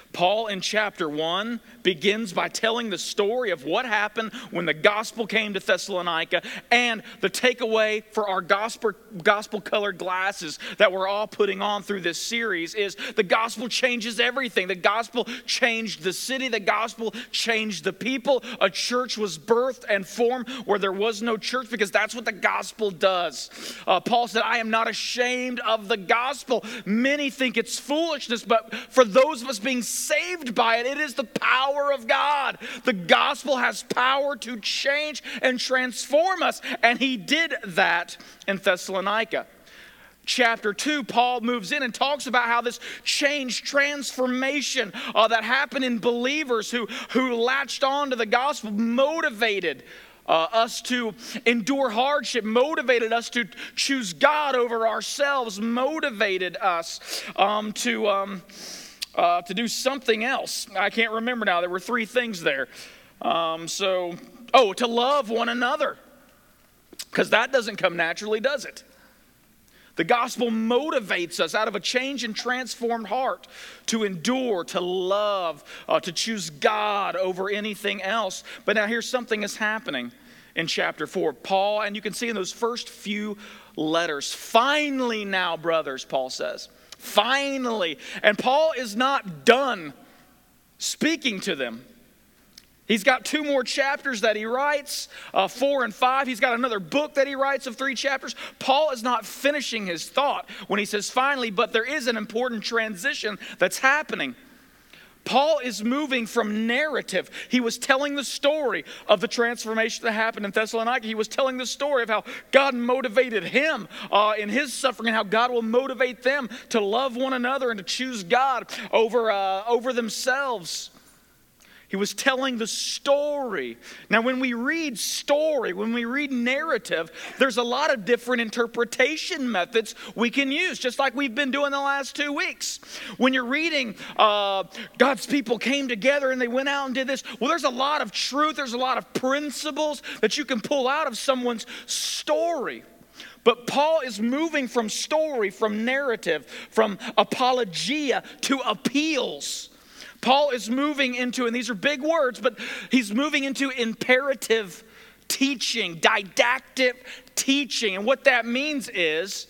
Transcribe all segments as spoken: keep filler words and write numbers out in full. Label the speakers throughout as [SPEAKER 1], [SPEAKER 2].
[SPEAKER 1] Paul in chapter one begins by telling the story of what happened when the gospel came to Thessalonica, and the takeaway for our gospel gospel colored glasses that we're all putting on through this series is the gospel changes everything. The gospel changed the city. The gospel changed the people. A church was birthed and formed where there was no church, because that's what the gospel does. Uh, Paul said, I am not ashamed of the gospel. Many think it's foolishness, but for those of us being saved by it, it is the power of God. The gospel has power to change and transform us, and he did that in Thessalonica. Chapter two, Paul moves in and talks about how this change, transformation uh, that happened in believers who, who latched on to the gospel motivated Uh, us to endure hardship, motivated us to choose God over ourselves, motivated us um, to um, uh, to do something else. I can't remember now. There were three things there. Um, so, oh, to love one another, because that doesn't come naturally, does it? The gospel motivates us out of a changed and transformed heart to endure, to love, uh, to choose God over anything else. But now here's something that's happening in chapter four. Paul, and you can see in those first few letters, finally now, brothers, Paul says. Finally. And Paul is not done speaking to them. He's got two more chapters that he writes, uh, four and five. He's got another book that he writes of three chapters. Paul is not finishing his thought when he says finally, but there is an important transition that's happening. Paul is moving from narrative. He was telling the story of the transformation that happened in Thessalonica. He was telling the story of how God motivated him uh, in his suffering, and how God will motivate them to love one another and to choose God over, uh, over themselves. He was telling the story. Now, when we read story, when we read narrative, there's a lot of different interpretation methods we can use, just like we've been doing the last two weeks. When you're reading, uh, God's people came together and they went out and did this, well, there's a lot of truth, there's a lot of principles that you can pull out of someone's story. But Paul is moving from story, from narrative, from apologia to appeals. Paul is moving into, and these are big words, but he's moving into imperative teaching, didactic teaching. And what that means is,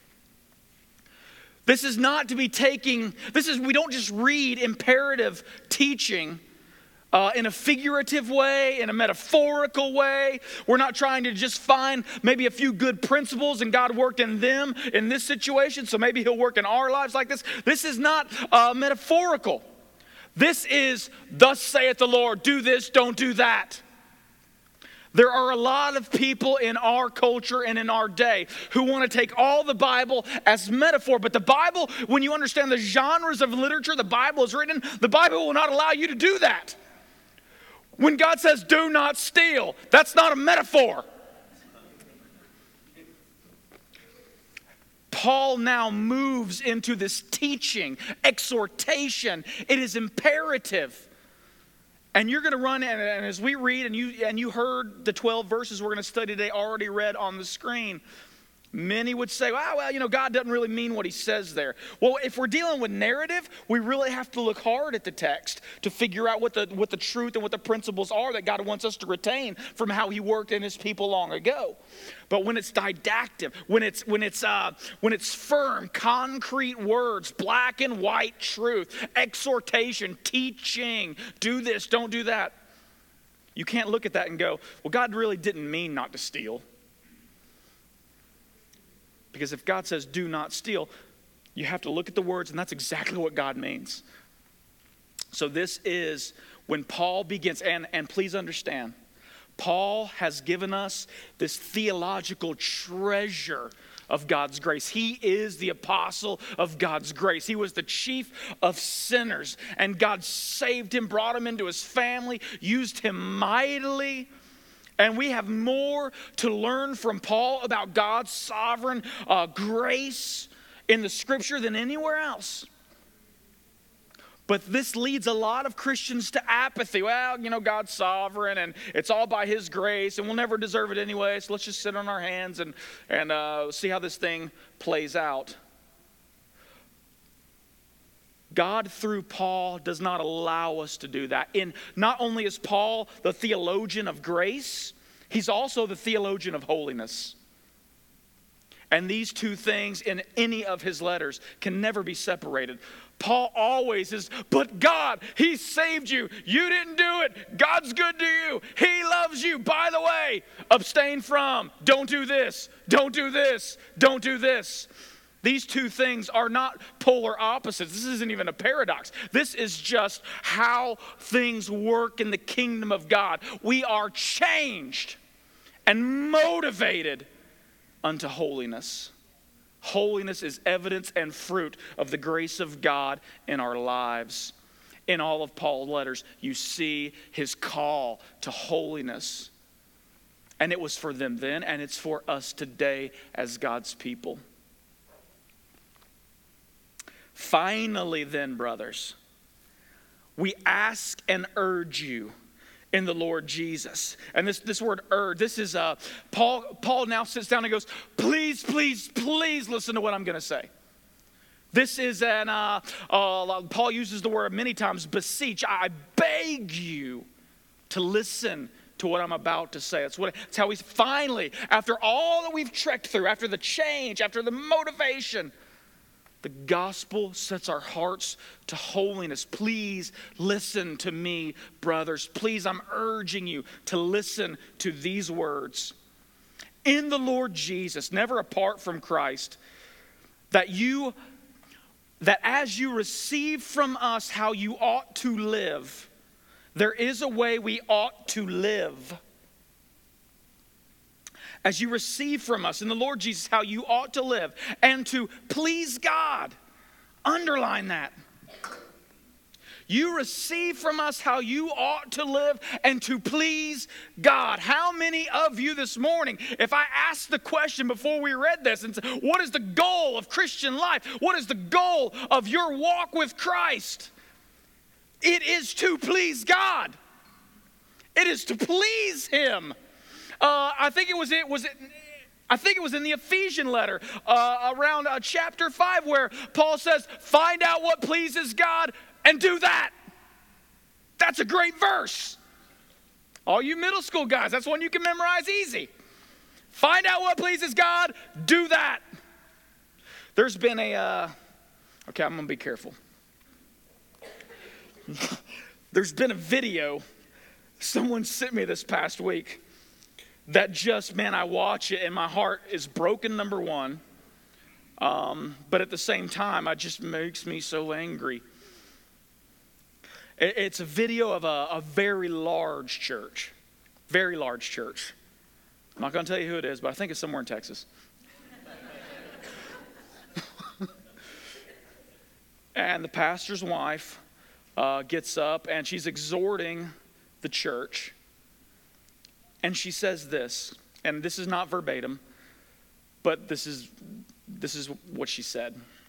[SPEAKER 1] this is not to be taking, this is, we don't just read imperative teaching uh, in a figurative way, in a metaphorical way. We're not trying to just find maybe a few good principles and God worked in them in this situation, so maybe he'll work in our lives like this. This is not uh, metaphorical. This is, thus saith the Lord, do this, don't do that. There are a lot of people in our culture and in our day who want to take all the Bible as metaphor. But the Bible, when you understand the genres of literature the Bible is written in, the Bible will not allow you to do that. When God says, do not steal, that's not a metaphor. Paul now moves into this teaching, exhortation. It is imperative. And you're going to run, and as we read, and you and you heard the twelve verses we're going to study today already read on the screen. Many would say, well, well, you know, God doesn't really mean what he says there. Well, if we're dealing with narrative, we really have to look hard at the text to figure out what the, what the truth and what the principles are that God wants us to retain from how he worked in his people long ago. But when it's didactic, when it's, when it's, uh, when it's firm, concrete words, black and white truth, exhortation, teaching, do this, don't do that. You can't look at that and go, well, God really didn't mean not to steal. Because if God says, do not steal, you have to look at the words, and that's exactly what God means. So this is when Paul begins, and, and please understand, Paul has given us this theological treasure of God's grace. He is the apostle of God's grace. He was the chief of sinners, and God saved him, brought him into his family, used him mightily. And we have more to learn from Paul about God's sovereign uh, grace in the scripture than anywhere else. But this leads a lot of Christians to apathy. Well, you know, God's sovereign and it's all by his grace and we'll never deserve it anyway, so let's just sit on our hands and, and uh, see how this thing plays out. God, through Paul, does not allow us to do that. In not only is Paul the theologian of grace, he's also the theologian of holiness. And these two things in any of his letters can never be separated. Paul always is, but God, he saved you. You didn't do it. God's good to you. He loves you. By the way, abstain from, don't do this, don't do this, don't do this. These two things are not polar opposites. This isn't even a paradox. This is just how things work in the kingdom of God. We are changed and motivated unto holiness. Holiness is evidence and fruit of the grace of God in our lives. In all of Paul's letters, you see his call to holiness. And it was for them then, and it's for us today as God's people. Finally then, brothers, we ask and urge you in the Lord Jesus. And this, this word urge, this is, uh, Paul, Paul now sits down and goes, please, please, please listen to what I'm going to say. This is an, uh, uh, Paul uses the word many times, beseech. I beg you to listen to what I'm about to say. That's what. That's how we finally, after all that we've trekked through, after the change, after the motivation, the gospel sets our hearts to holiness. Please listen to me, brothers. Please, I'm urging you to listen to these words. In the Lord Jesus, never apart from Christ, that you, that as you receive from us how you ought to live, there is a way we ought to live. As you receive from us in the Lord Jesus how you ought to live and to please God. Underline that. You receive from us how you ought to live and to please God. How many of you this morning, if I asked the question before we read this, and said, what is the goal of Christian life? What is the goal of your walk with Christ? It is to please God. It is to please Him. Uh, I think it was it was it. I think it was in the Ephesian letter uh, around uh, chapter five where Paul says, "Find out what pleases God and do that." That's a great verse. All you middle school guys, that's one you can memorize easy. Find out what pleases God, do that. There's been a. Uh, okay, I'm gonna be careful. There's been a video someone sent me this past week. That just, man, I watch it and my heart is broken, number one. Um, but at the same time, it just makes me so angry. It, it's a video of a, a very large church. Very large church. I'm not going to tell you who it is, but I think it's somewhere in Texas. And the pastor's wife uh, gets up and she's exhorting the church. And she says this, and this is not verbatim, but this is this is what she said.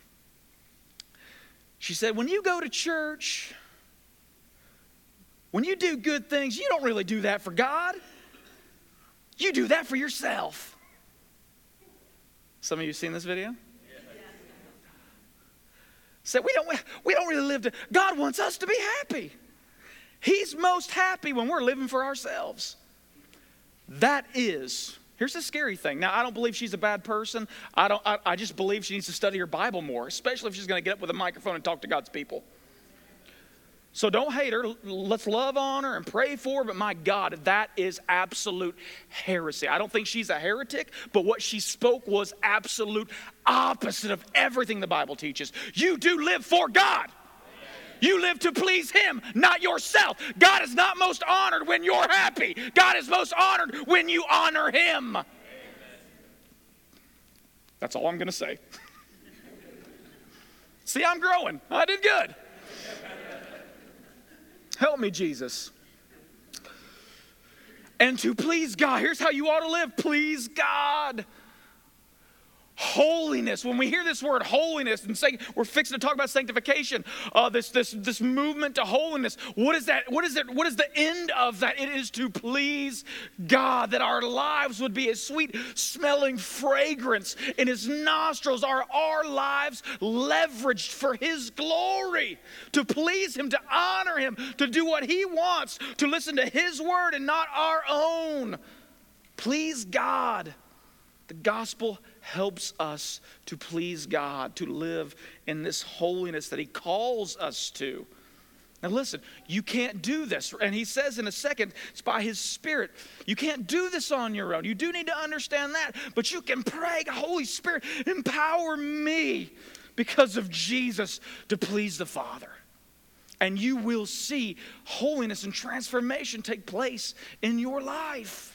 [SPEAKER 1] She said, when you go to church, when you do good things, you don't really do that for God. You do that for yourself. Some of you seen this video? Yeah. Said, we don't we don't really live to, God wants us to be happy. He's most happy when we're living for ourselves. That is, here's the scary thing. Now, I don't believe she's a bad person. I don't. I, I just believe she needs to study her Bible more, especially if she's going to get up with a microphone and talk to God's people. So don't hate her. Let's love on her and pray for her. But my God, that is absolute heresy. I don't think she's a heretic, but what she spoke was absolute opposite of everything the Bible teaches. You do live for God. You live to please Him, not yourself. God is not most honored when you're happy. God is most honored when you honor Him. Amen. That's all I'm going to say. See, I'm growing. I did good. Help me, Jesus. And to please God, here's how you ought to live. Please God. Holiness. When we hear this word holiness and say we're fixing to talk about sanctification, uh, this this this movement to holiness. What is that? What is it? What is the end of that? It is to please God. That our lives would be a sweet smelling fragrance in His nostrils. Are our lives leveraged for His glory? To please Him, to honor Him, to do what He wants, to listen to His word and not our own. Please God. The gospel helps us to please God, to live in this holiness that He calls us to. Now listen, you can't do this. And He says in a second, it's by His Spirit. You can't do this on your own. You do need to understand that. But you can pray, Holy Spirit, empower me because of Jesus to please the Father. And you will see holiness and transformation take place in your life.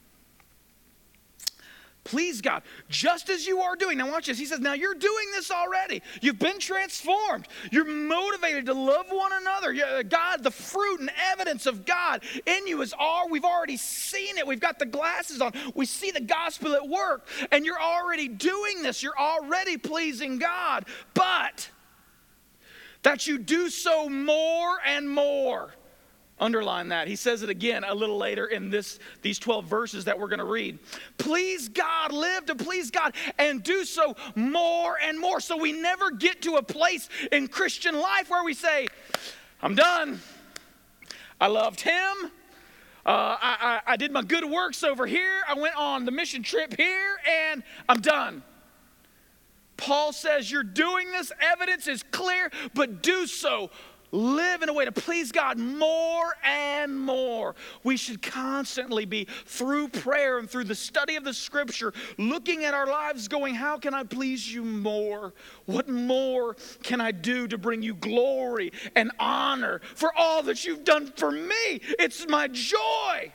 [SPEAKER 1] Please God, just as you are doing. Now watch this. He says, now you're doing this already. You've been transformed. You're motivated to love one another. God, the fruit and evidence of God in you is all. We've already seen it. We've got the glasses on. We see the gospel at work. And you're already doing this. You're already pleasing God. But that you do so more and more. Underline that. He says it again a little later in this these twelve verses that we're going to read. Please God, live to please God, and do so more and more. So we never get to a place in Christian life where we say, I'm done. I loved Him. Uh, I, I, I did my good works over here. I went on the mission trip here, and I'm done. Paul says you're doing this. Evidence is clear, but do so. Live in a way to please God more and more. We should constantly be, through prayer and through the study of the Scripture, looking at our lives going, how can I please you more? What more can I do to bring you glory and honor for all that you've done for me? It's my joy.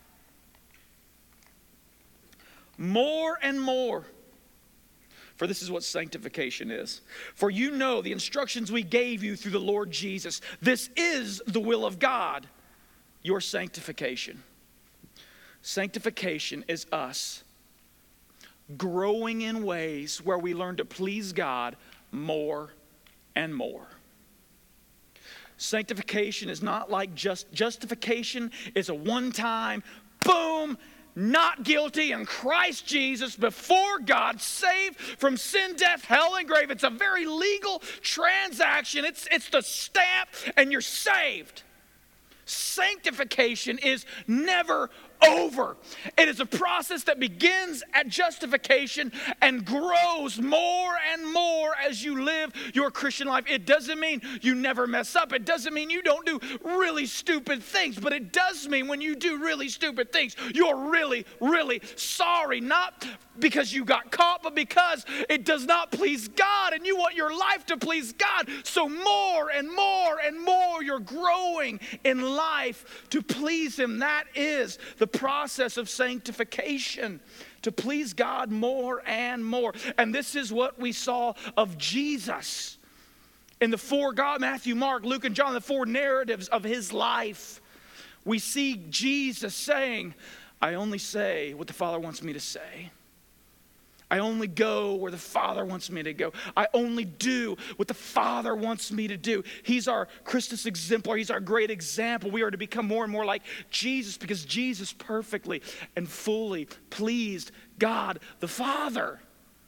[SPEAKER 1] More and more. For this is what sanctification is. For you know the instructions we gave you through the Lord Jesus. This is the will of God, your sanctification. Sanctification is us growing in ways where we learn to please God more and more. Sanctification is not like just justification. It's a one-time, boom, not guilty in Christ Jesus before God, saved from sin, death, hell, and grave. It's a very legal transaction. It's, it's the stamp and you're saved. Sanctification is never over. It is a process that begins at justification and grows more and more as you live your Christian life. It doesn't mean you never mess up. It doesn't mean you don't do really stupid things. But it does mean when you do really stupid things, you're really, really sorry. Not because you got caught, but because it does not please God and you want your life to please God. So more and more and more you're growing in life to please Him. That is the process of sanctification, to please God more and more. And this is what we saw of Jesus in the four God, Matthew, Mark, Luke, and John, the four narratives of His life. We see Jesus saying, I only say what the Father wants me to say. I only go where the Father wants me to go. I only do what the Father wants me to do. He's our Christus exemplar. He's our great example. We are to become more and more like Jesus because Jesus perfectly and fully pleased God the Father.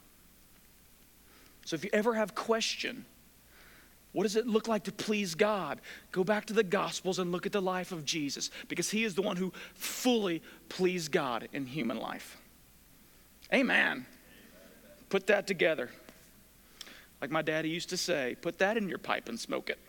[SPEAKER 1] So if you ever have question, what does it look like to please God? Go back to the Gospels and look at the life of Jesus because He is the one who fully pleased God in human life. Amen. Put that together. Like my daddy used to say, put that in your pipe and smoke it.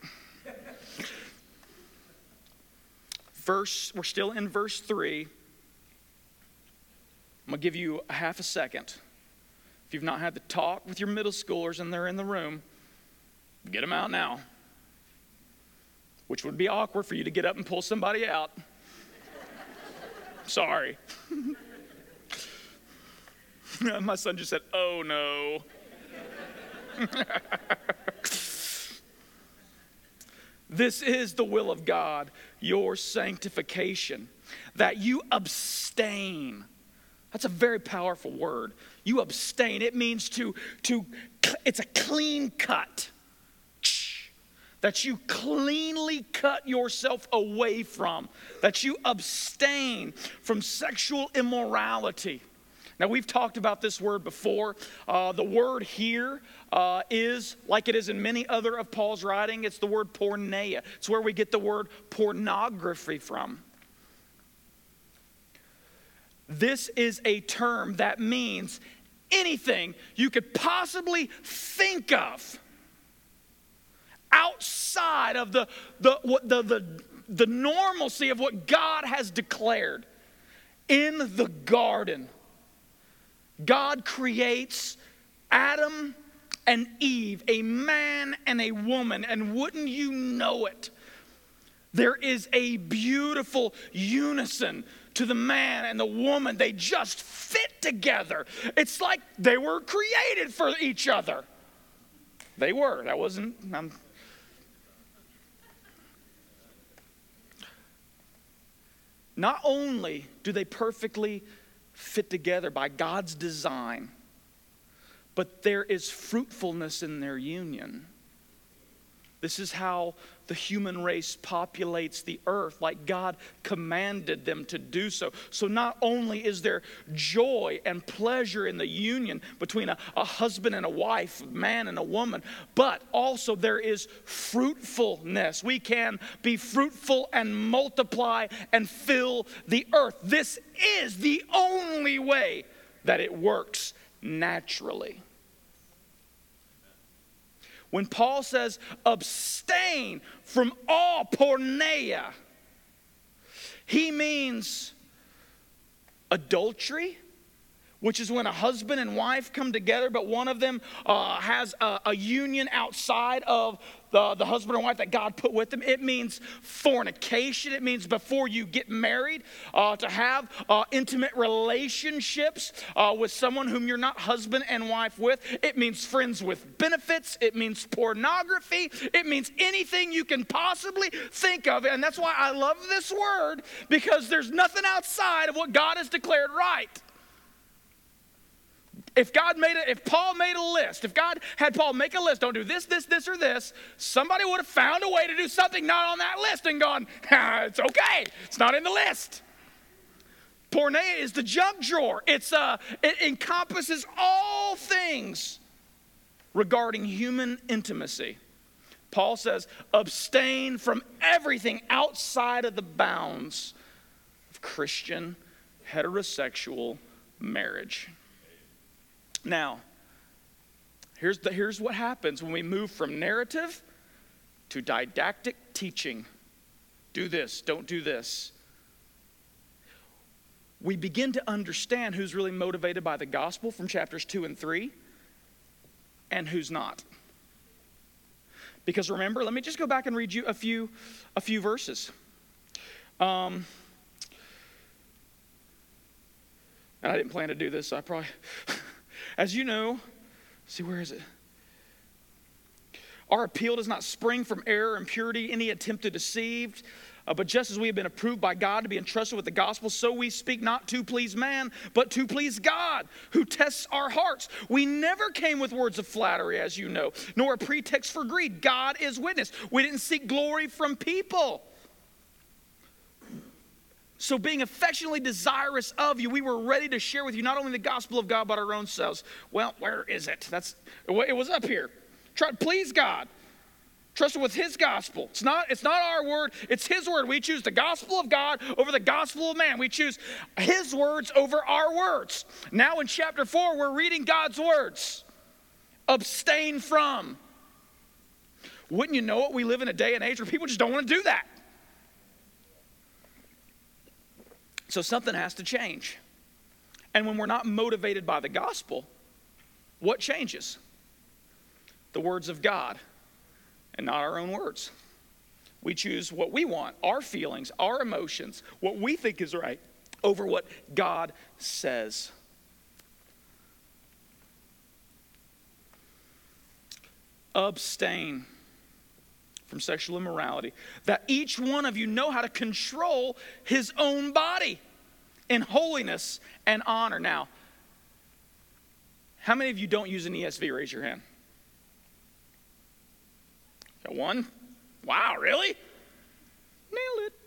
[SPEAKER 1] Verse, we're still in verse three. I'm going to give you a half a second. If you've not had the talk with your middle schoolers and they're in the room, get them out now. Which would be awkward for you to get up and pull somebody out. Sorry. My son just said, oh no. This is the will of God, your sanctification, that you abstain That's a very powerful word. You abstain. It means to, to it's a clean cut. That you cleanly cut yourself away from. That you abstain from sexual immorality. Now, we've talked about this word before. Uh, the word here uh, is, like it is in many other of Paul's writing, it's the word porneia. It's where we get the word pornography from. This is a term that means anything you could possibly think of outside of the, the, the, the, the normalcy of what God has declared in the garden. God creates Adam and Eve, a man and a woman, and wouldn't you know it, there is a beautiful unison to the man and the woman. They just fit together. It's like they were created for each other. They were. That wasn't... I'm, Not only do they perfectly fit together by God's design, but there is fruitfulness in their union. This is how the human race populates the earth, like God commanded them to do so. So not only is there joy and pleasure in the union between a, a husband and a wife, a man and a woman, but also there is fruitfulness. We can be fruitful and multiply and fill the earth. This is the only way that it works naturally. When Paul says abstain from all porneia, he means adultery, which is when a husband and wife come together, but one of them uh, has a, a union outside of the, the husband and wife that God put with them. It means fornication. It means before you get married, uh, to have uh, intimate relationships uh, with someone whom you're not husband and wife with. It means friends with benefits. It means pornography. It means anything you can possibly think of. And that's why I love this word, because there's nothing outside of what God has declared right. If God made it, if Paul made a list, if God had Paul make a list, don't do this, this, this, or this, somebody would have found a way to do something not on that list and gone, ah, it's okay, it's not in the list. Porneia is the junk drawer. It's uh, it encompasses all things regarding human intimacy. Paul says, abstain from everything outside of the bounds of Christian heterosexual marriage. Now, here's, the, here's what happens when we move from narrative to didactic teaching. Do this, don't do this. We begin to understand who's really motivated by the gospel from chapters two and three and who's not. Because remember, let me just go back and read you a few, a few verses. Um, and I didn't plan to do this, so I probably... As you know, see, where is it? Our appeal does not spring from error, impurity, any attempt to deceive. Uh, but just as we have been approved by God to be entrusted with the gospel, so we speak not to please man, but to please God, who tests our hearts. We never came with words of flattery, as you know, nor a pretext for greed. God is witness. We didn't seek glory from people. So being affectionately desirous of you, we were ready to share with you not only the gospel of God, but our own selves. Well, where is it? That's it was up here. Try to please God. Trust with his gospel. It's not, it's not our word, it's his word. We choose the gospel of God over the gospel of man. We choose his words over our words. Now in chapter four, we're reading God's words. Abstain from. Wouldn't you know it? We live in a day and age where people just don't want to do that. So something has to change. And when we're not motivated by the gospel, what changes? The words of God and not our own words. We choose what we want, our feelings, our emotions, what we think is right over what God says. Abstain from sexual immorality, that each one of you know how to control his own body in holiness and honor. Now, how many of you don't use an E S V? Raise your hand. Got one? Wow, really? Nailed it.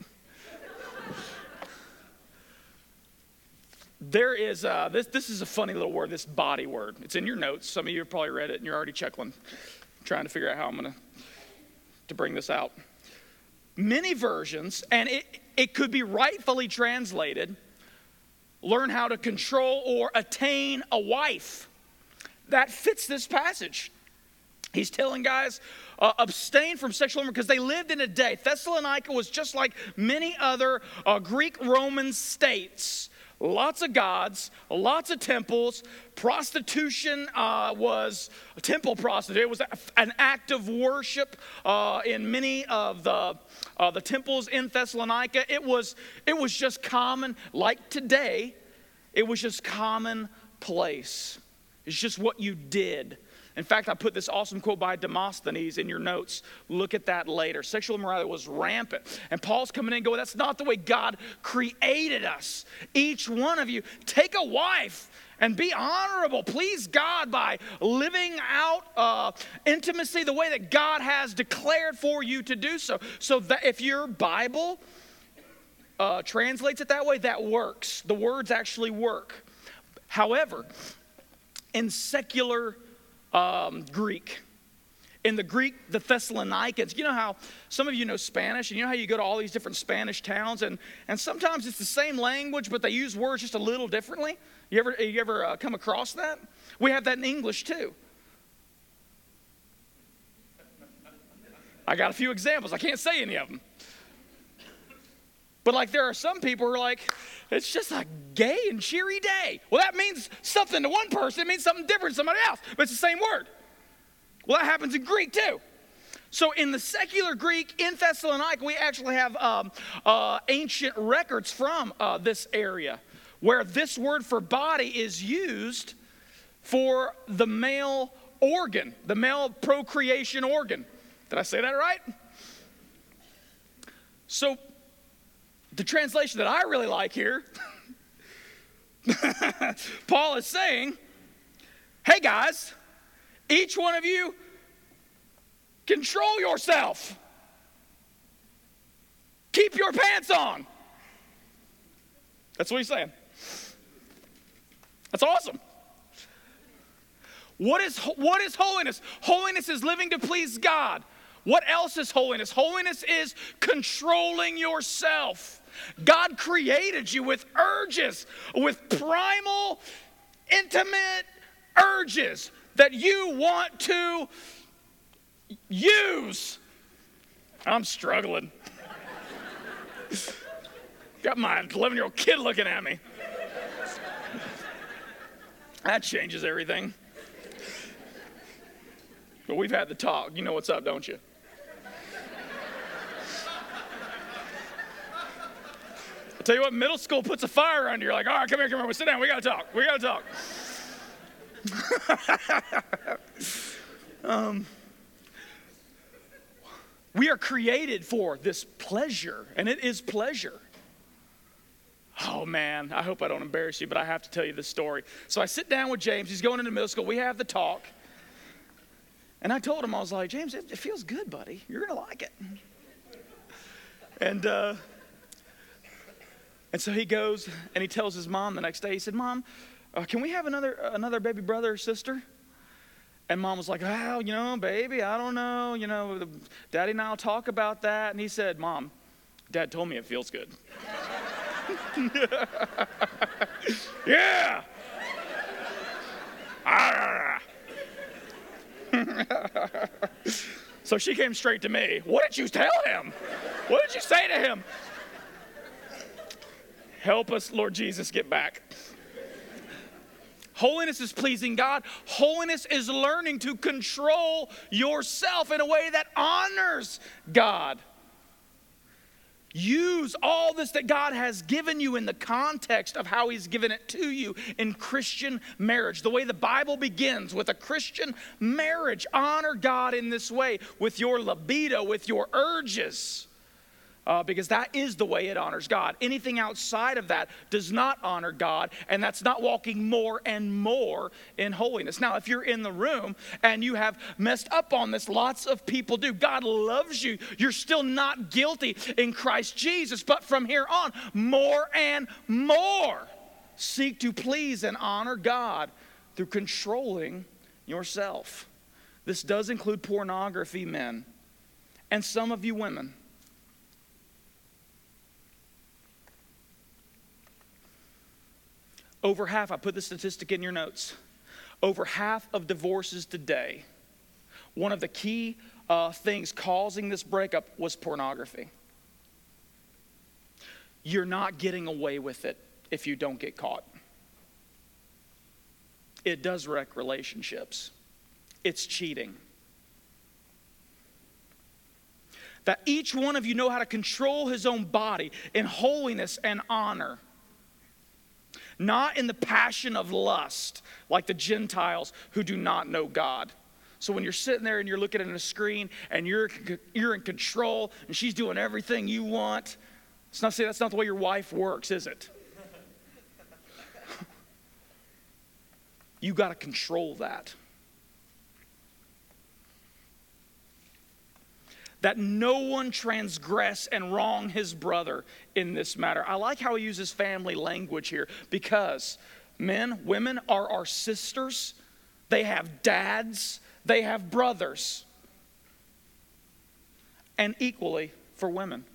[SPEAKER 1] There is, uh, this, this is a funny little word, this body word. It's in your notes. Some of you have probably read it and you're already chuckling, trying to figure out how I'm going to to bring this out. Many versions, and it, it could be rightfully translated, learn how to control or attain a wife. That fits this passage. He's telling guys, uh, abstain from sexual because they lived in a day. Thessalonica was just like many other uh, Greek Roman states. Lots of gods, lots of temples. Prostitution uh, was, temple prostitute was an act of worship uh, in many of the uh, the temples in Thessalonica. It was, it was just common, like today, it was just commonplace. It's just what you did. In fact, I put this awesome quote by Demosthenes in your notes. Look at that later. Sexual immorality was rampant. And Paul's coming in and going, that's not the way God created us. Each one of you, take a wife and be honorable. Please God by living out uh, intimacy the way that God has declared for you to do so. So that if your Bible uh, translates it that way, that works. The words actually work. However, in secular Um, Greek. In the Greek, the Thessalonians, you know how some of you know Spanish, and you know how you go to all these different Spanish towns, and, and sometimes it's the same language, but they use words just a little differently. You ever, you ever uh, come across that? We have that in English too. I got a few examples. I can't say any of them. But like there are some people who are like, it's just a gay and cheery day. Well, that means something to one person. It means something different to somebody else. But it's the same word. Well, that happens in Greek too. So in the secular Greek in Thessalonica, we actually have um, uh, ancient records from uh, this area where this word for body is used for the male organ, the male procreation organ. Did I say that right? So the translation that I really like here, Paul is saying, hey guys, each one of you control yourself. Keep your pants on. That's what he's saying. That's awesome. What is, what is holiness? Holiness is living to please God. What else is holiness? Holiness is controlling yourself. God created you with urges, with primal, intimate urges that you want to use. I'm struggling. Got my eleven-year-old kid looking at me. That changes everything. But we've had the talk. You know what's up, don't you? I tell you what, middle school puts a fire under you. You're like, all right, come here, come here. We'll sit down. We got to talk. We got to talk. um, we are created for this pleasure, and it is pleasure. Oh, man, I hope I don't embarrass you, but I have to tell you this story. So I sit down with James. He's going into middle school. We have the talk. And I told him, I was like, James, it, it feels good, buddy. You're going to like it. And uh, and so he goes and he tells his mom the next day. He said, Mom, uh, can we have another another baby brother or sister? And Mom was like, well, you know, baby, I don't know. You know, Daddy and I will talk about that. And he said, Mom, Dad told me it feels good. Yeah. So she came straight to me. What did you tell him? What did you say to him? Help us, Lord Jesus, get back. Holiness is pleasing God. Holiness is learning to control yourself in a way that honors God. Use all this that God has given you in the context of how he's given it to you in Christian marriage. The way the Bible begins with a Christian marriage. Honor God in this way with your libido, with your urges. Uh, because that is the way it honors God. Anything outside of that does not honor God, and that's not walking more and more in holiness. Now, if you're in the room and you have messed up on this, lots of people do. God loves you. You're still not guilty in Christ Jesus, but from here on, more and more seek to please and honor God through controlling yourself. This does include pornography, men, and some of you women. Over half, I put the statistic in your notes, over half of divorces today, one of the key uh, things causing this breakup was pornography. You're not getting away with it if you don't get caught. It does wreck relationships. It's cheating. That each one of you know how to control his own body in holiness and honor. Not in the passion of lust, like the Gentiles who do not know God. So when you're sitting there and you're looking at a screen and you're, you're in control and she's doing everything you want, it's not saying that's not the way your wife works, is it? You got to control that. That no one transgress and wrong his brother in this matter. I like how he uses family language here, because men, women are our sisters. They have dads. They have brothers. And equally for women.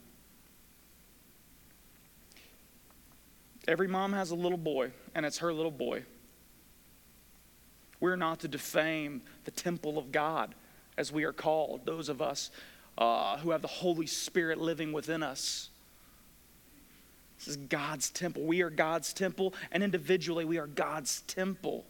[SPEAKER 1] Every mom has a little boy, and it's her little boy. We're not to defame the temple of God, as we are called, those of us Uh, who have the Holy Spirit living within us. This is God's temple. We are God's temple, and individually we are God's temple.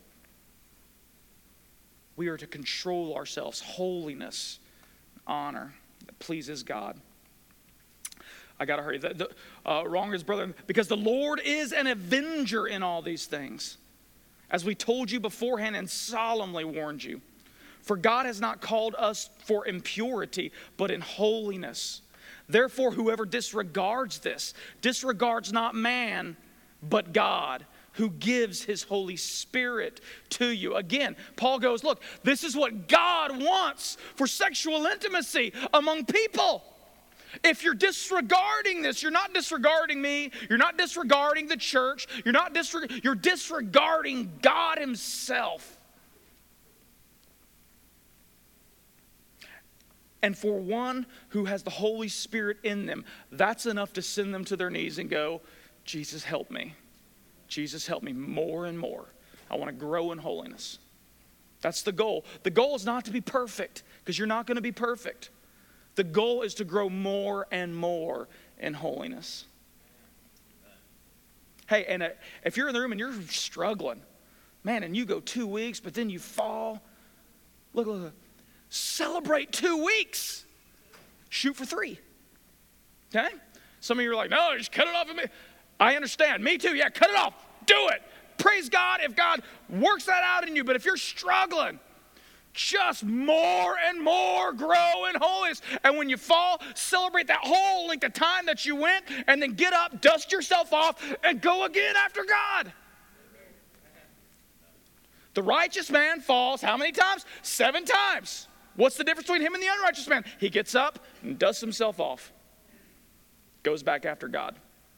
[SPEAKER 1] We are to control ourselves, holiness, honor that pleases God. I got to hurry. The, the, uh, wrong his brother, because the Lord is an avenger in all these things, as we told you beforehand and solemnly warned you. For God has not called us for impurity, but in holiness. Therefore, whoever disregards this, disregards not man, but God, who gives his Holy Spirit to you. Again, Paul goes, look, this is what God wants for sexual intimacy among people. If you're disregarding this, you're not disregarding me, you're not disregarding the church, you're not disreg- you're disregarding God himself. And for one who has the Holy Spirit in them, that's enough to send them to their knees and go, Jesus, help me. Jesus, help me more and more. I want to grow in holiness. That's the goal. The goal is not to be perfect, because you're not going to be perfect. The goal is to grow more and more in holiness. Hey, and uh, if you're in the room and you're struggling, man, and you go two weeks, but then you fall, look, look, look. Celebrate two weeks. Shoot for three. Okay? Some of you are like, no, just cut it off of me. I understand. Me too. Yeah, cut it off. Do it. Praise God if God works that out in you. But if you're struggling, just more and more grow in holiness. And when you fall, celebrate that whole length of time that you went, and then get up, dust yourself off, and go again after God. The righteous man falls how many times? Seven times. What's the difference between him and the unrighteous man? He gets up and dusts himself off. Goes back after God.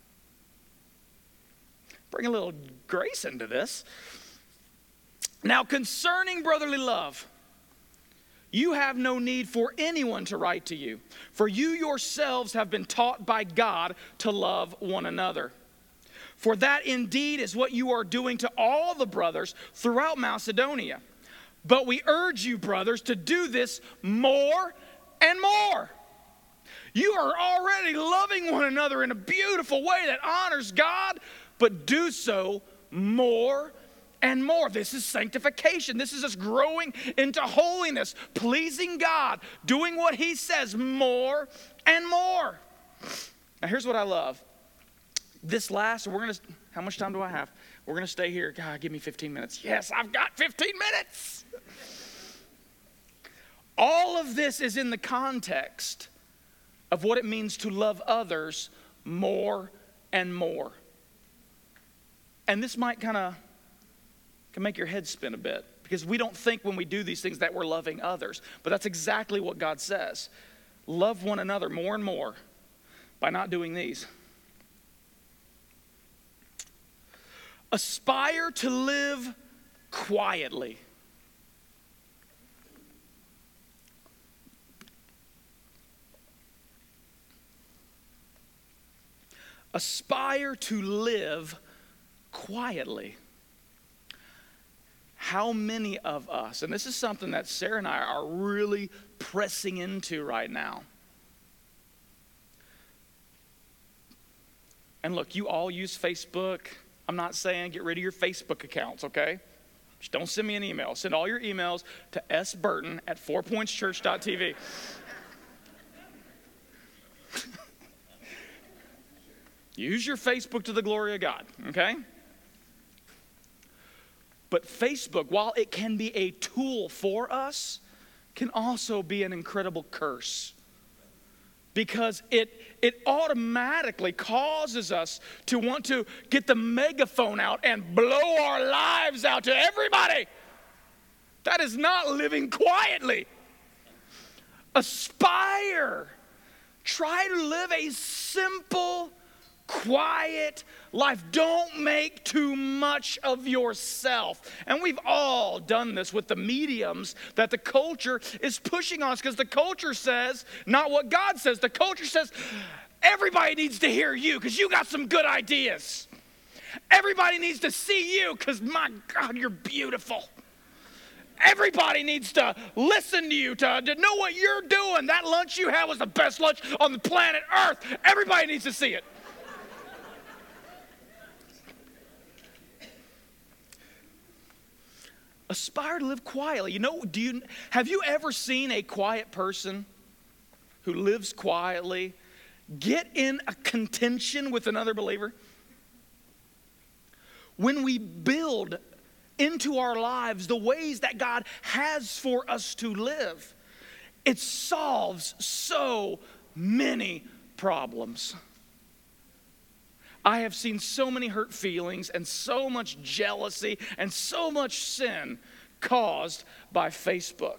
[SPEAKER 1] Bring a little grace into this. Now, concerning brotherly love, you have no need for anyone to write to you, for you yourselves have been taught by God to love one another. For that indeed is what you are doing to all the brothers throughout Macedonia. But we urge you, brothers, to do this more and more. You are already loving one another in a beautiful way that honors God, but do so more and more. This is sanctification. This is us growing into holiness, pleasing God, doing what he says more and more. Now here's what I love. This last, we're going to, how much time do I have? We're going to stay here. God, give me fifteen minutes. Yes, I've got fifteen minutes. All of this is in the context of what it means to love others more and more. And this might kind of can make your head spin a bit, because we don't think when we do these things that we're loving others. But that's exactly what God says. Love one another more and more by not doing these. Aspire to live quietly. Aspire to live quietly. How many of us, and this is something that Sarah and I are really pressing into right now. And look, you all use Facebook. I'm not saying get rid of your Facebook accounts, okay? Just don't send me an email. Send all your emails to s burton at four points church dot t v. Use your Facebook to the glory of God, okay? But Facebook, while it can be a tool for us, can also be an incredible curse. Because it, it automatically causes us to want to get the megaphone out and blow our lives out to everybody. That is not living quietly. Aspire. Try to live a simple, quiet life. Don't make too much of yourself. And we've all done this with the mediums that the culture is pushing on us, because the culture says not what God says. The culture says everybody needs to hear you because you got some good ideas. Everybody needs to see you because, my God, you're beautiful. Everybody needs to listen to you, to, to know what you're doing. That lunch you had was the best lunch on the planet Earth. Everybody needs to see it. Aspire to live quietly. You know, do you have you ever seen a quiet person who lives quietly get in a contention with another believer? When we build into our lives the ways that God has for us to live, it solves so many problems. I have seen so many hurt feelings and so much jealousy and so much sin caused by Facebook.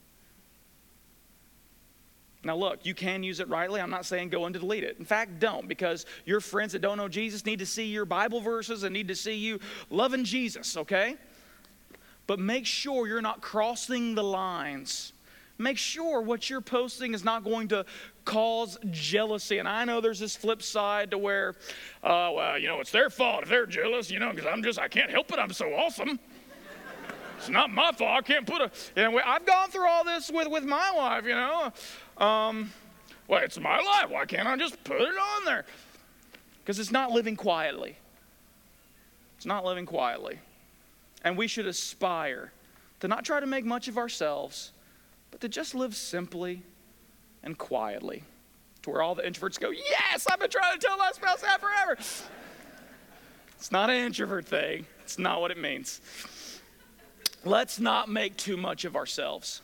[SPEAKER 1] Now look, you can use it rightly. I'm not saying go and delete it. In fact, don't, because your friends that don't know Jesus need to see your Bible verses and need to see you loving Jesus, okay? But make sure you're not crossing the lines. Make sure what you're posting is not going to cause jealousy. And I know there's this flip side to where, uh, well, you know, it's their fault if they're jealous, you know, because I'm just, I can't help it. I'm so awesome. It's not my fault. I can't put a, you know, I've gone through all this with, with my wife, you know. Um, well, it's my life. Why can't I just put it on there? Because it's not living quietly. It's not living quietly. And we should aspire to not try to make much of ourselves, but to just live simply and quietly, to where all the introverts go, yes, I've been trying to tell my spouse that forever. It's not an introvert thing. It's not what it means. Let's not make too much of ourselves.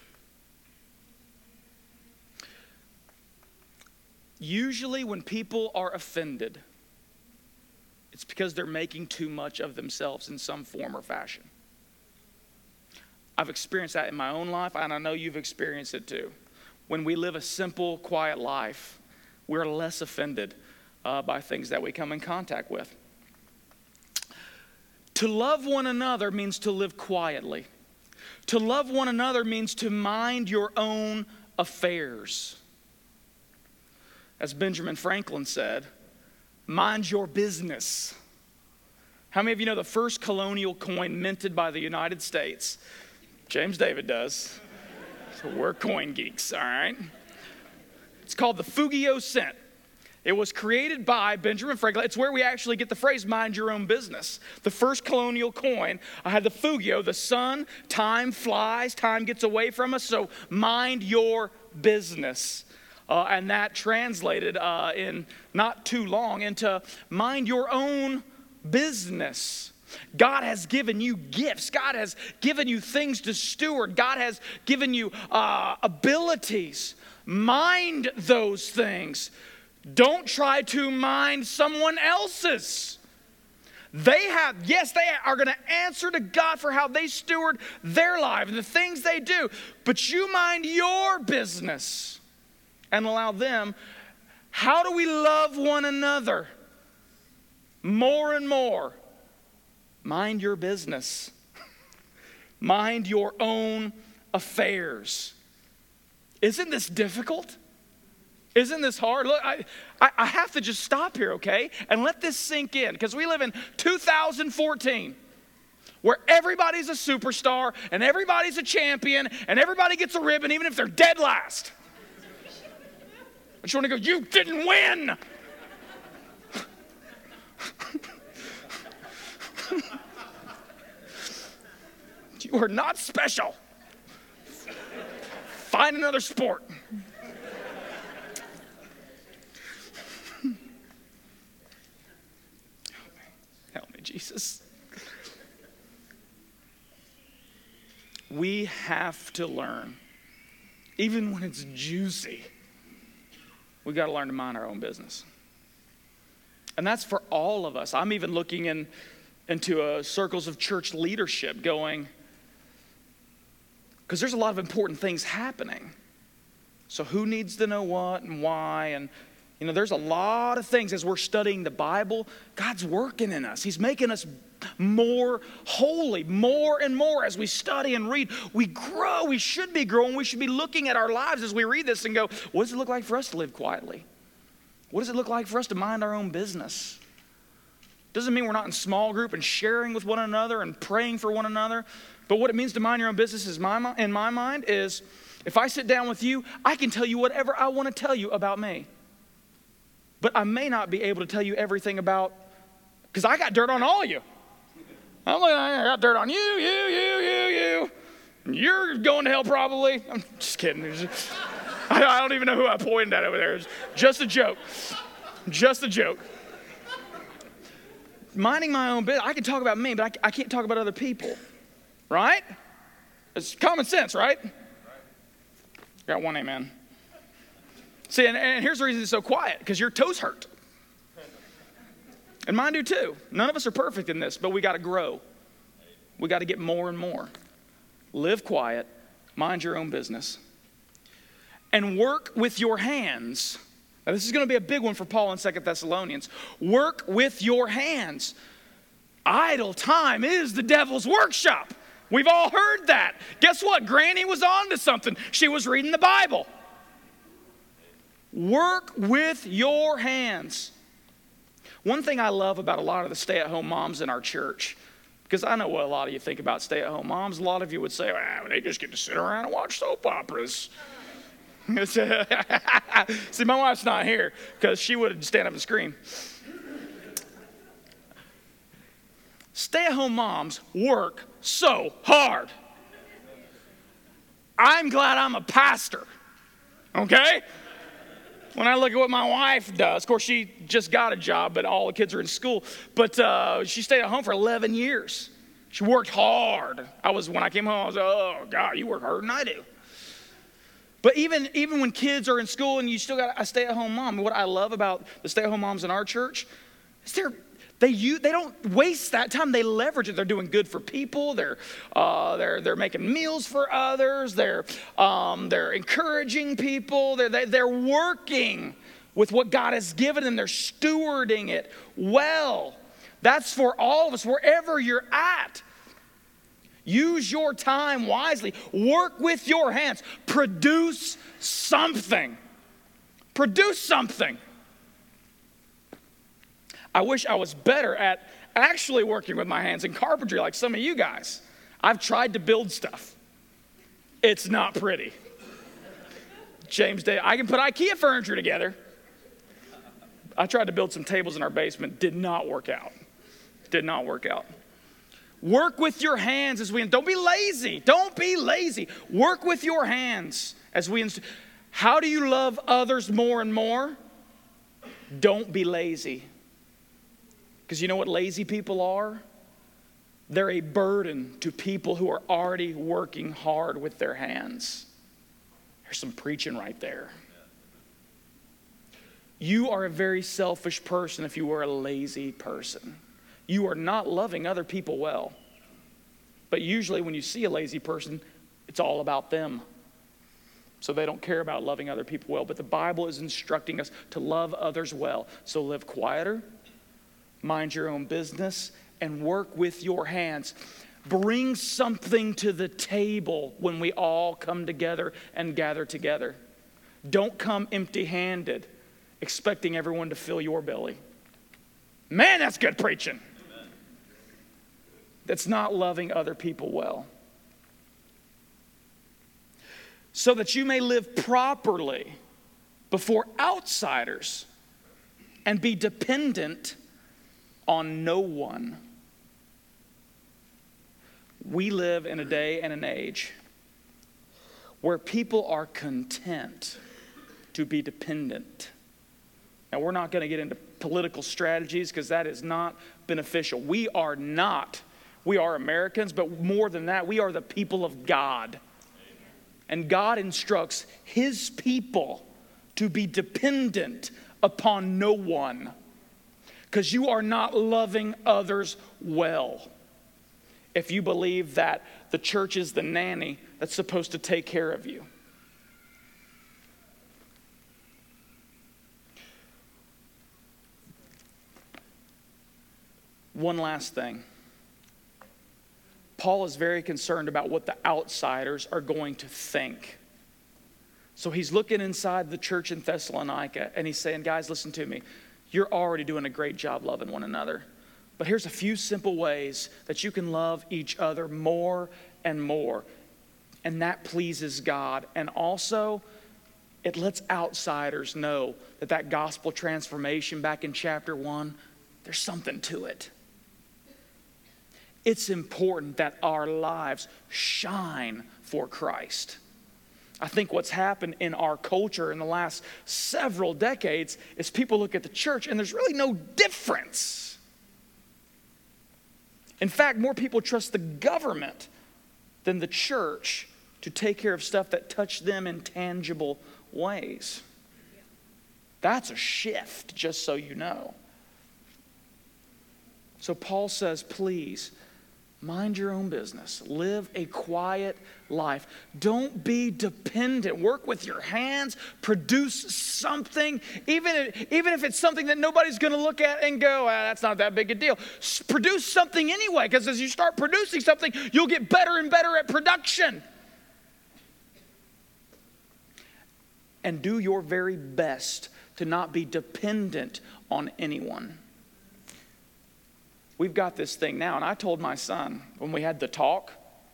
[SPEAKER 1] Usually when people are offended, it's because they're making too much of themselves in some form or fashion. I've experienced that in my own life, and I know you've experienced it too. When we live a simple, quiet life, we're less offended uh, by things that we come in contact with. To love one another means to live quietly. To love one another means to mind your own affairs. As Benjamin Franklin said, mind your business. How many of you know the first colonial coin minted by the United States? James David does. So we're coin geeks, all right? It's called the Fugio cent. It was created by Benjamin Franklin. It's where we actually get the phrase, mind your own business. The first colonial coin, I had the Fugio, the sun, time flies, time gets away from us, so mind your business. Uh, and that translated uh, in not too long into mind your own business. God has given you gifts. God has given you things to steward. God has given you uh, abilities. Mind those things. Don't try to mind someone else's. They have, yes, they are going to answer to God for how they steward their life and the things they do. But you mind your business and allow them. How do we love one another? More and more. Mind your business. Mind your own affairs. Isn't this difficult? Isn't this hard? Look, I, I, I have to just stop here, okay? And let this sink in. Because we live in two thousand fourteen. Where everybody's a superstar. And everybody's a champion. And everybody gets a ribbon even if they're dead last. I just want to go, you didn't win! You are not special. Find another sport. Help me, Jesus. We have to learn, even when it's juicy, we got to learn to mind our own business. And that's for all of us. I'm even looking in, into uh, circles of church leadership going, because there's a lot of important things happening. So who needs to know what and why? And, you know, there's a lot of things as we're studying the Bible. God's working in us. He's making us more holy, more and more as we study and read. We grow. We should be growing. We should be looking at our lives as we read this and go, what does it look like for us to live quietly? What does it look like for us to mind our own business? Doesn't mean we're not in small group and sharing with one another and praying for one another. But what it means to mind your own business is my, in my mind is if I sit down with you, I can tell you whatever I want to tell you about me. But I may not be able to tell you everything about, because I got dirt on all of you. I'm like, I got dirt on you, you, you, you, you. You're going to hell probably. I'm just kidding. Just, I, I don't even know who I pointed at over there. It's just a joke. Just a joke. Minding my own business, I can talk about me, but I, I can't talk about other people. Right? It's common sense, right? Got one amen. See, and, and here's the reason it's so quiet, because your toes hurt. And mine do too. None of us are perfect in this, but we got to grow. We got to get more and more. Live quiet, mind your own business, and work with your hands. Now, this is going to be a big one for Paul in Second Thessalonians. Work with your hands. Idle time is the devil's workshop. We've all heard that. Guess what? Granny was on to something. She was reading the Bible. Work with your hands. One thing I love about a lot of the stay-at-home moms in our church, because I know what a lot of you think about stay-at-home moms. A lot of you would say, well, they just get to sit around and watch soap operas. See, my wife's not here because she would stand up and scream. Stay-at-home moms work so hard. I'm glad I'm a pastor, okay? When I look at what my wife does, of course, she just got a job, but all the kids are in school. But uh, she stayed at home for eleven years. She worked hard. I was, when I came home, I was like, oh, God, you work harder than I do. But even, even when kids are in school and you still got a stay-at-home mom, what I love about the stay-at-home moms in our church is they're, they, use, they don't waste that time. They leverage it. They're doing good for people. They're, uh, they're, they're making meals for others. They're, um, they're encouraging people. They're, they, they're working with what God has given them. They're stewarding it well. That's for all of us, wherever you're at. Use your time wisely. Work with your hands. Produce something. Produce something. I wish I was better at actually working with my hands in carpentry like some of you guys. I've tried to build stuff. It's not pretty. James Day, I can put IKEA furniture together. I tried to build some tables in our basement. Did not work out. Did not work out. Work with your hands as we, don't be lazy. Don't be lazy. Work with your hands as we, how do you love others more and more? Don't be lazy. Because you know what lazy people are? They're a burden to people who are already working hard with their hands. There's some preaching right there. You are a very selfish person if you are a lazy person. You are not loving other people well. But usually when you see a lazy person, it's all about them. So they don't care about loving other people well. But the Bible is instructing us to love others well. So live quieter, mind your own business, and work with your hands. Bring something to the table when we all come together and gather together. Don't come empty-handed, expecting everyone to fill your belly. Man, that's good preaching. Amen. That's not loving other people well. So that you may live properly before outsiders and be dependent on no one. We live in a day and an age where people are content to be dependent. Now, we're not going to get into political strategies because that is not beneficial. We are not. We are Americans, but more than that, we are the people of God. And God instructs his people to be dependent upon no one because you are not loving others well. If you believe that the church is the nanny that's supposed to take care of you. One last thing. Paul is very concerned about what the outsiders are going to think. So he's looking inside the church in Thessalonica and he's saying, guys, listen to me. You're already doing a great job loving one another. But here's a few simple ways that you can love each other more and more. And that pleases God. And also, it lets outsiders know that that gospel transformation back in chapter one, there's something to it. It's important that our lives shine for Christ. I think what's happened in our culture in the last several decades is people look at the church and there's really no difference. In fact, more people trust the government than the church to take care of stuff that touch them in tangible ways. That's a shift, just so you know. So Paul says, please, mind your own business. Live a quiet life. Don't be dependent. Work with your hands. Produce something. Even if, even if it's something that nobody's going to look at and go, ah, that's not that big a deal. S- produce something anyway, because as you start producing something, you'll get better and better at production. And do your very best to not be dependent on anyone. We've got this thing now, and I told my son when we had the talk,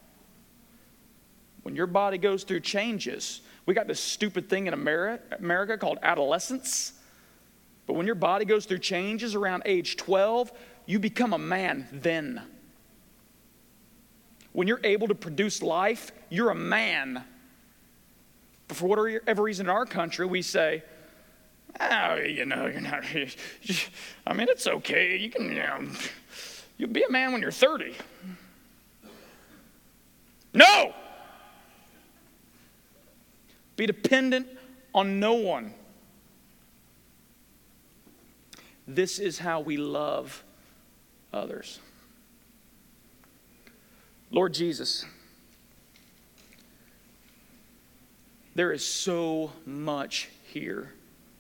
[SPEAKER 1] when your body goes through changes, we got this stupid thing in America, America called adolescence. But when your body goes through changes around age twelve, you become a man then. When you're able to produce life, you're a man. But for whatever reason in our country, we say, oh, you know, you're not, I mean, it's okay. You can, you know, you'll be a man when you're thirty. No! Be dependent on no one. This is how we love others. Lord Jesus, there is so much here.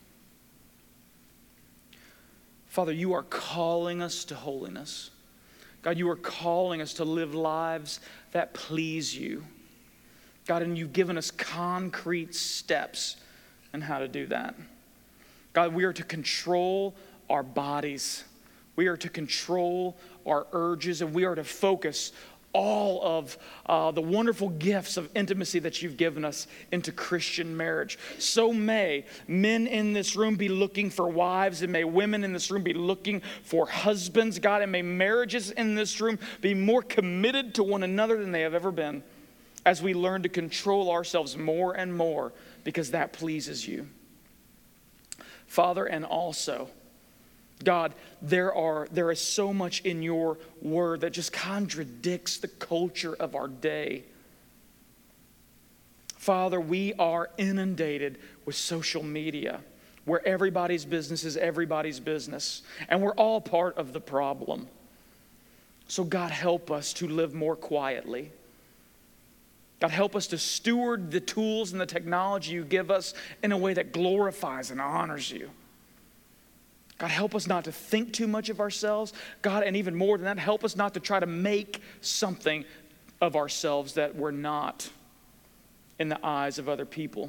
[SPEAKER 1] Father, you are calling us to holiness. God, you are calling us to live lives that please you. God, and you've given us concrete steps on how to do that. God, we are to control our bodies. We are to control our urges, and we are to focus all of uh, the wonderful gifts of intimacy that you've given us into Christian marriage. So may men in this room be looking for wives, and may women in this room be looking for husbands, God, and may marriages in this room be more committed to one another than they have ever been as we learn to control ourselves more and more because that pleases you. Father, and also, God, there are there is so much in your word that just contradicts the culture of our day. Father, we are inundated with social media where everybody's business is everybody's business, and we're all part of the problem. So God, help us to live more quietly. God, help us to steward the tools and the technology you give us in a way that glorifies and honors you. God, help us not to think too much of ourselves. God, and even more than that, help us not to try to make something of ourselves that we're not in the eyes of other people.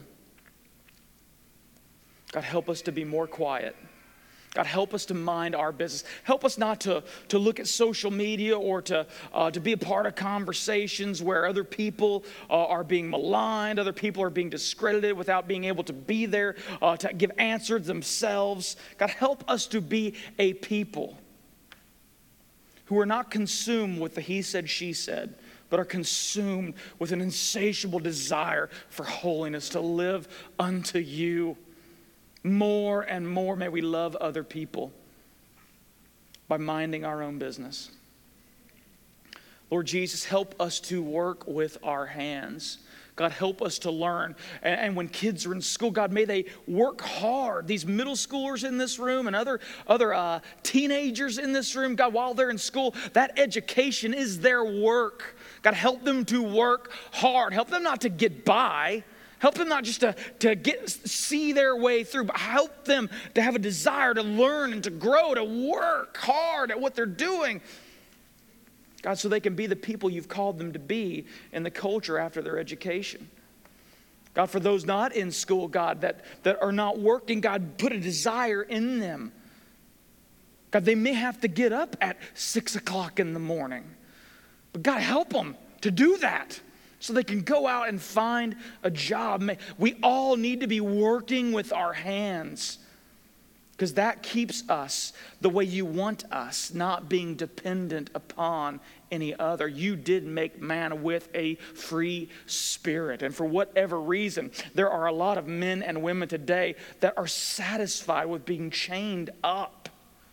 [SPEAKER 1] God, help us to be more quiet. God, help us to mind our business. Help us not to, to look at social media or to, uh, to be a part of conversations where other people uh, are being maligned, other people are being discredited without being able to be there uh, to give answers themselves. God, help us to be a people who are not consumed with the he said, she said, but are consumed with an insatiable desire for holiness, to live unto you. More and more may we love other people by minding our own business. Lord Jesus, help us to work with our hands. God, help us to learn. And, and when kids are in school, God, may they work hard. These middle schoolers in this room and other, other uh, teenagers in this room, God, while they're in school, that education is their work. God, help them to work hard. Help them not to get by. Help them not just to, to get see their way through, but help them to have a desire to learn and to grow, to work hard at what they're doing. God, so they can be the people you've called them to be in the culture after their education. God, for those not in school, God, that, that are not working, God, put a desire in them. God, they may have to get up at six o'clock in the morning. But God, help them to do that, so they can go out and find a job. We all need to be working with our hands, because that keeps us the way you want us, not being dependent upon any other. You did make man with a free spirit. And for whatever reason, there are a lot of men and women today that are satisfied with being chained up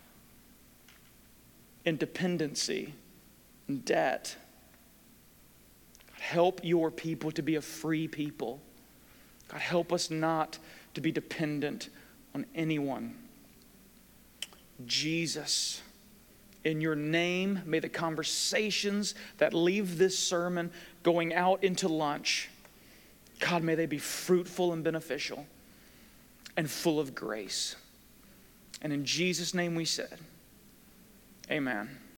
[SPEAKER 1] in dependency and debt. Help your people to be a free people. God, help us not to be dependent on anyone. Jesus, in your name, may the conversations that leave this sermon going out into lunch, God, may they be fruitful and beneficial and full of grace. And in Jesus' name we said, amen.